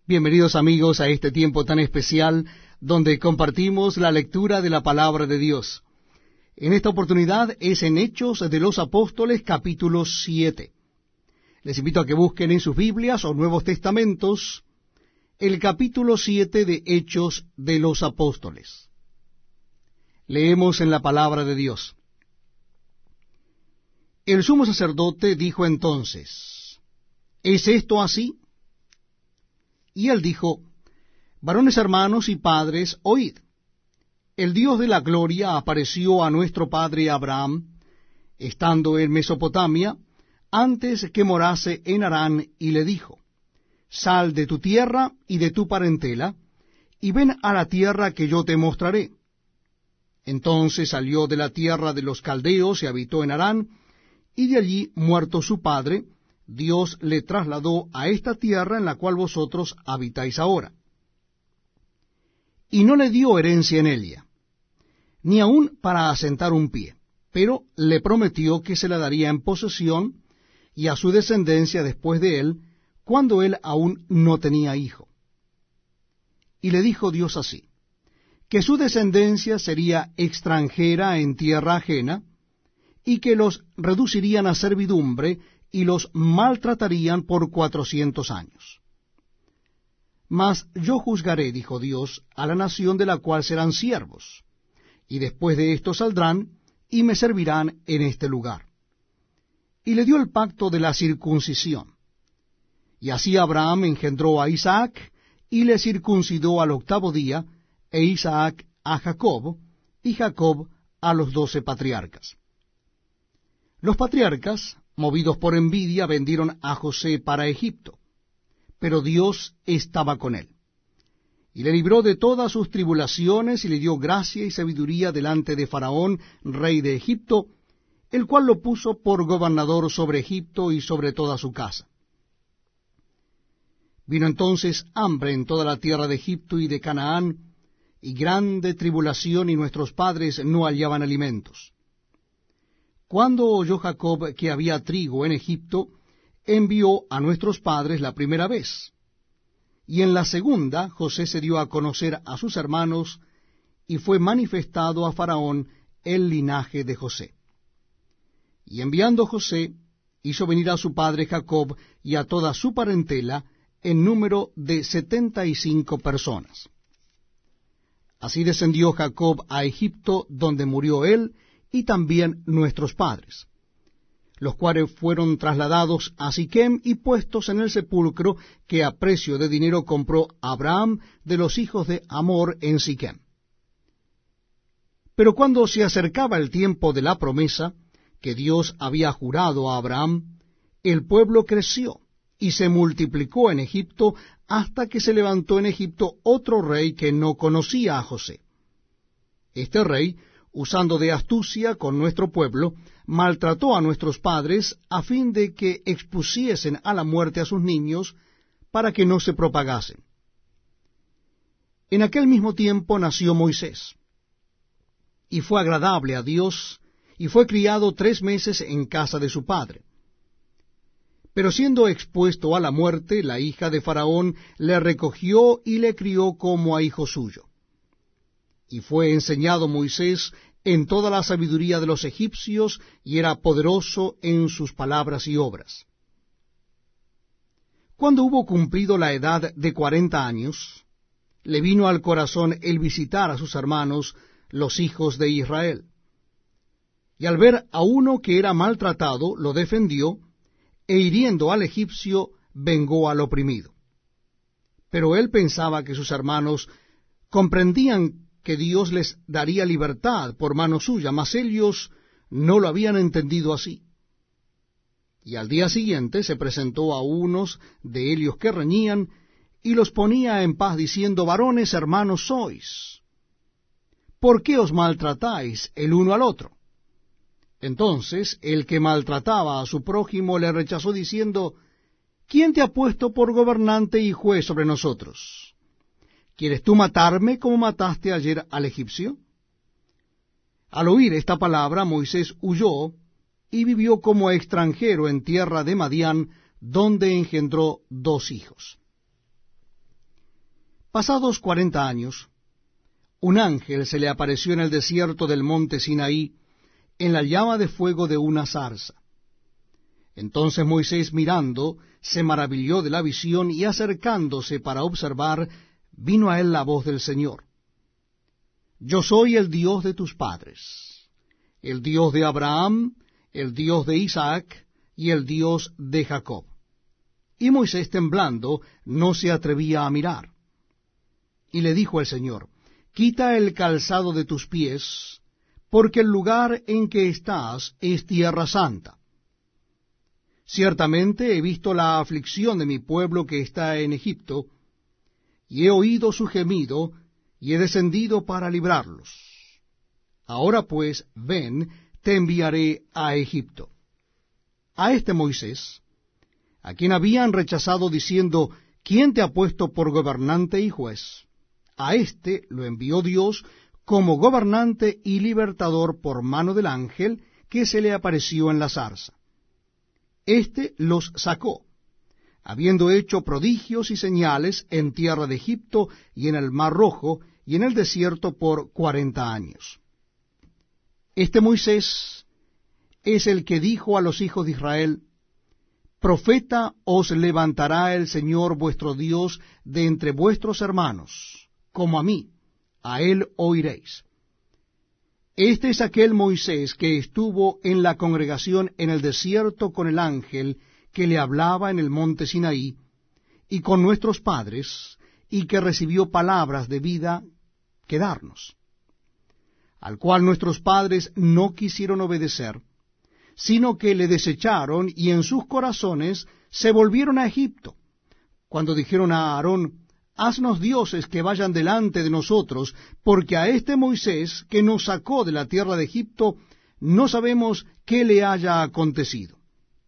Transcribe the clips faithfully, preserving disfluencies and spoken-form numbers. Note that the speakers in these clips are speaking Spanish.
Bienvenidos amigos a este tiempo tan especial donde compartimos la lectura de la palabra de Dios. En esta oportunidad es en Hechos de los Apóstoles capítulo siete. Les invito a que busquen en sus Biblias o Nuevos Testamentos el capítulo siete de Hechos de los Apóstoles. Leemos en la palabra de Dios. El sumo sacerdote dijo entonces: ¿Es esto así? Y él dijo: Varones hermanos y padres, oíd. El Dios de la gloria apareció a nuestro padre Abraham, estando en Mesopotamia, antes que morase en Harán, y le dijo: Sal de tu tierra y de tu parentela, y ven a la tierra que yo te mostraré. Entonces salió de la tierra de los caldeos y habitó en Harán, y de allí, muerto su padre, Dios le trasladó a esta tierra en la cual vosotros habitáis ahora. Y no le dio herencia en ella, ni aun para asentar un pie, pero le prometió que se la daría en posesión y a su descendencia después de él, cuando él aún no tenía hijo. Y le dijo Dios así: que su descendencia sería extranjera en tierra ajena, y que los reducirían a servidumbre, y los maltratarían por cuatrocientos años. Mas yo juzgaré, dijo Dios, a la nación de la cual serán siervos, y después de esto saldrán, y me servirán en este lugar. Y le dio el pacto de la circuncisión. Y así Abraham engendró a Isaac, y le circuncidó al octavo día, e Isaac a Jacob, y Jacob a los doce patriarcas. Los patriarcas, movidos por envidia, vendieron a José para Egipto, pero Dios estaba con él, y le libró de todas sus tribulaciones, y le dio gracia y sabiduría delante de Faraón, rey de Egipto, el cual lo puso por gobernador sobre Egipto y sobre toda su casa. Vino entonces hambre en toda la tierra de Egipto y de Canaán, y grande tribulación, y nuestros padres no hallaban alimentos. Cuando oyó Jacob que había trigo en Egipto, envió a nuestros padres la primera vez. Y en la segunda, José se dio a conocer a sus hermanos, y fue manifestado a Faraón el linaje de José. Y enviando José, hizo venir a su padre Jacob y a toda su parentela, en número de setenta y cinco personas. Así descendió Jacob a Egipto, donde murió él, y también nuestros padres, los cuales fueron trasladados a Siquem y puestos en el sepulcro que a precio de dinero compró Abraham de los hijos de Hamor en Siquem. Pero cuando se acercaba el tiempo de la promesa que Dios había jurado a Abraham, el pueblo creció y se multiplicó en Egipto, hasta que se levantó en Egipto otro rey que no conocía a José. Este rey, usando de astucia con nuestro pueblo, maltrató a nuestros padres a fin de que expusiesen a la muerte a sus niños para que no se propagasen. En aquel mismo tiempo nació Moisés, y fue agradable a Dios, y fue criado tres meses en casa de su padre. Pero siendo expuesto a la muerte, la hija de Faraón le recogió y le crió como a hijo suyo. Y fue enseñado Moisés en toda la sabiduría de los egipcios, y era poderoso en sus palabras y obras. Cuando hubo cumplido la edad de cuarenta años, le vino al corazón el visitar a sus hermanos, los hijos de Israel. Y al ver a uno que era maltratado, lo defendió, e hiriendo al egipcio, vengó al oprimido. Pero él pensaba que sus hermanos comprendían que Dios les daría libertad por mano suya, mas ellos no lo habían entendido así. Y al día siguiente se presentó a unos de ellos que reñían, y los ponía en paz, diciendo: Varones hermanos sois, ¿por qué os maltratáis el uno al otro? Entonces el que maltrataba a su prójimo le rechazó, diciendo: ¿Quién te ha puesto por gobernante y juez sobre nosotros? ¿Quieres tú matarme como mataste ayer al egipcio? Al oír esta palabra, Moisés huyó y vivió como extranjero en tierra de Madián, donde engendró dos hijos. Pasados cuarenta años, un ángel se le apareció en el desierto del monte Sinaí, en la llama de fuego de una zarza. Entonces Moisés, mirando, se maravilló de la visión, y acercándose para observar, vino a él la voz del Señor. Yo soy el Dios de tus padres, el Dios de Abraham, el Dios de Isaac, y el Dios de Jacob. Y Moisés, temblando, no se atrevía a mirar. Y le dijo el Señor, quita el calzado de tus pies, porque el lugar en que estás es tierra santa. Ciertamente he visto la aflicción de mi pueblo que está en Egipto, y he oído su gemido, y he descendido para librarlos. Ahora pues, ven, te enviaré a Egipto. A este Moisés, a quien habían rechazado diciendo, ¿quién te ha puesto por gobernante y juez? A éste lo envió Dios como gobernante y libertador por mano del ángel que se le apareció en la zarza. Éste los sacó, habiendo hecho prodigios y señales en tierra de Egipto y en el Mar Rojo y en el desierto por cuarenta años. Este Moisés es el que dijo a los hijos de Israel, profeta os levantará el Señor vuestro Dios de entre vuestros hermanos, como a mí, a él oiréis. Este es aquel Moisés que estuvo en la congregación en el desierto con el ángel que le hablaba en el monte Sinaí, y con nuestros padres, y que recibió palabras de vida que darnos, al cual nuestros padres no quisieron obedecer, sino que le desecharon, y en sus corazones se volvieron a Egipto, cuando dijeron a Aarón, haznos dioses que vayan delante de nosotros, porque a este Moisés que nos sacó de la tierra de Egipto, no sabemos qué le haya acontecido.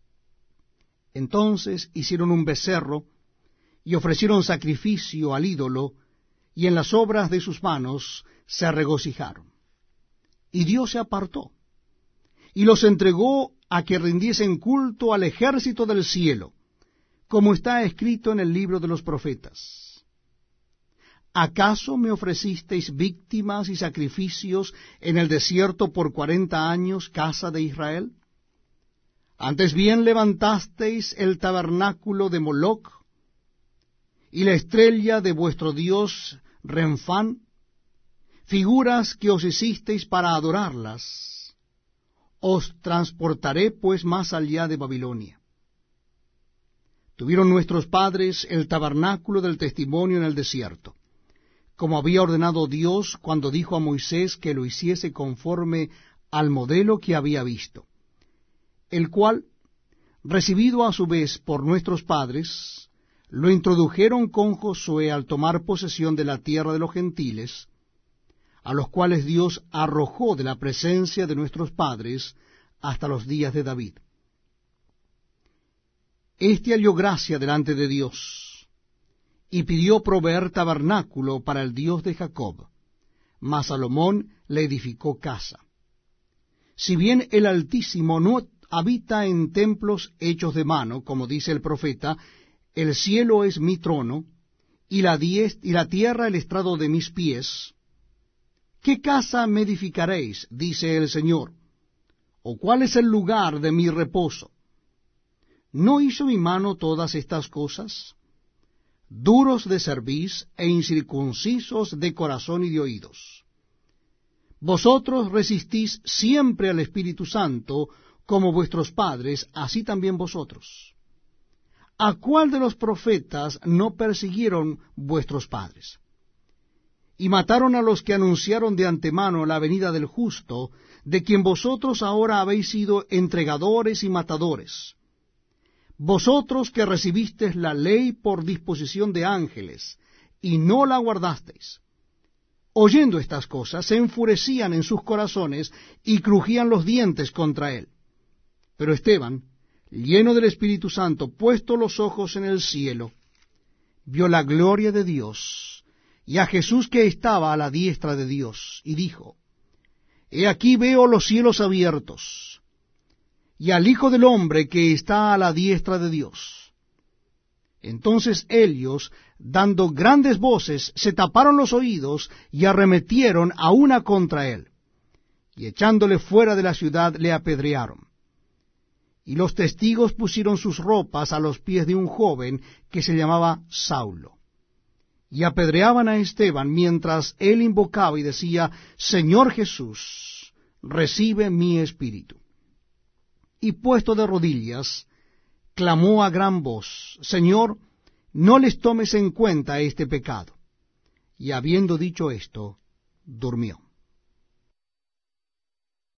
Entonces hicieron un becerro, y ofrecieron sacrificio al ídolo, y en las obras de sus manos se regocijaron. Y Dios se apartó, y los entregó a que rindiesen culto al ejército del cielo, como está escrito en el libro de los profetas. ¿Acaso me ofrecisteis víctimas y sacrificios en el desierto por cuarenta años, casa de Israel? Antes bien levantasteis el tabernáculo de Moloc, y la estrella de vuestro dios Renfán, figuras que os hicisteis para adorarlas. Os transportaré pues más allá de Babilonia. Tuvieron nuestros padres el tabernáculo del testimonio en el desierto, como había ordenado Dios cuando dijo a Moisés que lo hiciese conforme al modelo que había visto, el cual, recibido a su vez por nuestros padres, lo introdujeron con Josué al tomar posesión de la tierra de los gentiles, a los cuales Dios arrojó de la presencia de nuestros padres hasta los días de David. Este halló gracia delante de Dios, y pidió proveer tabernáculo para el Dios de Jacob, mas Salomón le edificó casa. Si bien el Altísimo no habita en templos hechos de mano, como dice el profeta, el cielo es mi trono, y la, diez, y la tierra el estrado de mis pies, ¿qué casa me edificaréis? Dice el Señor. ¿O cuál es el lugar de mi reposo? ¿No hizo mi mano todas estas cosas? Duros de cerviz e incircuncisos de corazón y de oídos. Vosotros resistís siempre al Espíritu Santo, como vuestros padres, así también vosotros. ¿A cuál de los profetas no persiguieron vuestros padres? Y mataron a los que anunciaron de antemano la venida del justo, de quien vosotros ahora habéis sido entregadores y matadores. Vosotros que recibisteis la ley por disposición de ángeles, y no la guardasteis. Oyendo estas cosas, se enfurecían en sus corazones, y crujían los dientes contra él. Pero Esteban, lleno del Espíritu Santo, puesto los ojos en el cielo, vio la gloria de Dios, y a Jesús que estaba a la diestra de Dios, y dijo, He aquí veo los cielos abiertos, y al Hijo del Hombre que está a la diestra de Dios. Entonces ellos, dando grandes voces, se taparon los oídos y arremetieron a una contra él, y echándole fuera de la ciudad le apedrearon. Y los testigos pusieron sus ropas a los pies de un joven que se llamaba Saulo, y apedreaban a Esteban mientras él invocaba y decía: Señor Jesús, recibe mi espíritu. Y puesto de rodillas, clamó a gran voz: Señor, no les tomes en cuenta este pecado. Y habiendo dicho esto, durmió.